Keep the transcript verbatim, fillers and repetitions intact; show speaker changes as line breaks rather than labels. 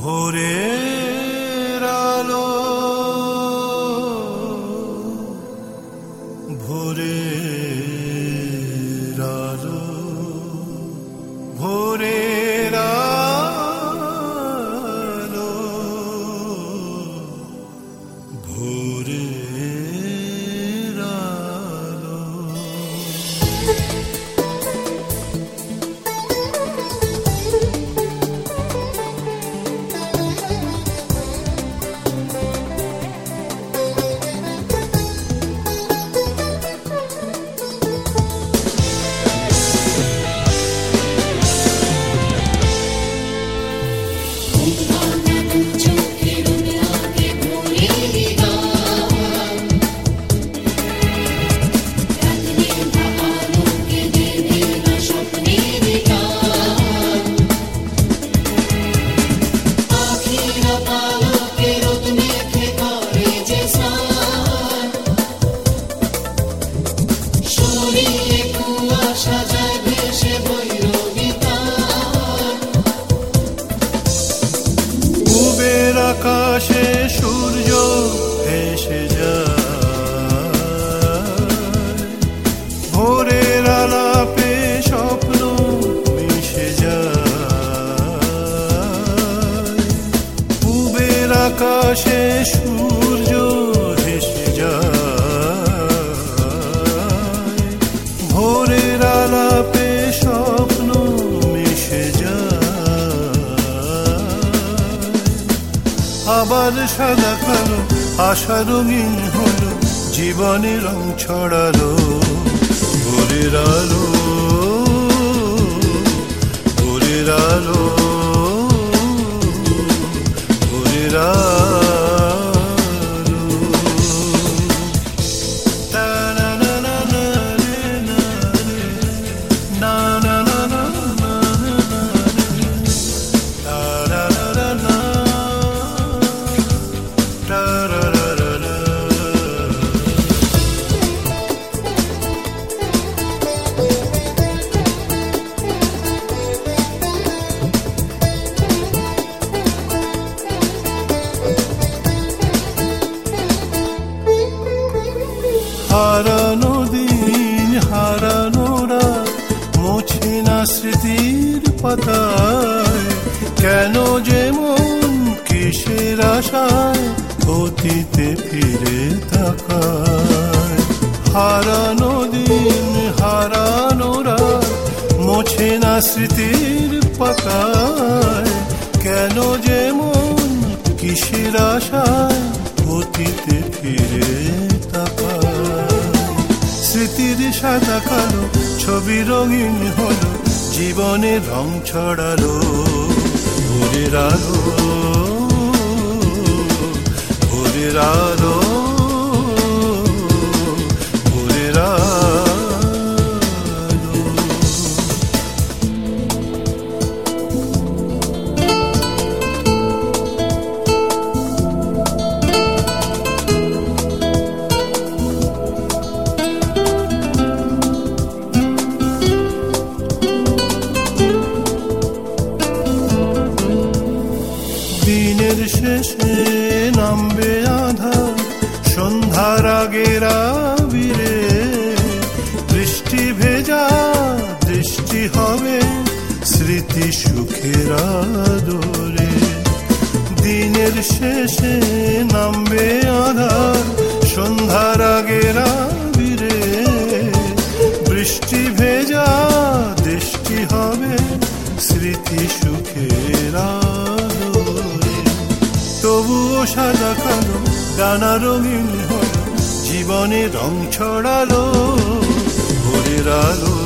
ভোরের আলো ভোরের আলো ভোরের আলো ভোরের আলো আকাশে সূর্য ভেসে যায় ভোরের আলাপে স্বপ্ন মিশে যায় পূবের আকাশে সূর্য ভেসে যায় ভোরের আলাপে স্বপ্ন মিশে যায় আবার সাদা কালো আশা রঙিন হলো জীবনে রং ছড়ালো ভোরের আলো ভোরের আলো ভোরের আলো হারানো দিন হারানো রাত মোছে না স্মৃতির পাতায় কেন যে মন কিসের আশায় অতীতে ফিরে তাকায় হারানো দিন হারানো রাত মোছে না স্মৃতির পাতায় কেন যে মন কিসের আশায় অতীতে ফিরে তাকায় স্মৃতির সাদা কালো ছবি রঙিন হলো জীবনে রং ছড়ালো ভোরের আলো ভোরের আলো ভোরের আলো দিনের শেষে নামবে আঁধার সন্ধ্যার আগের আবিরে বৃষ্টি ভেজা দৃষ্টি হবে স্মৃতি সুখের আদরে দিনের শেষে নামবে আঁধার সন্ধ্যার আগের আবিরে বৃষ্টি ভেজা দৃষ্টি হবে স্মৃতি সুখের আদরে তবুও সাদা কালো ডানা রঙিন হলো জীবনে রং ছড়ালো ভোরের আলো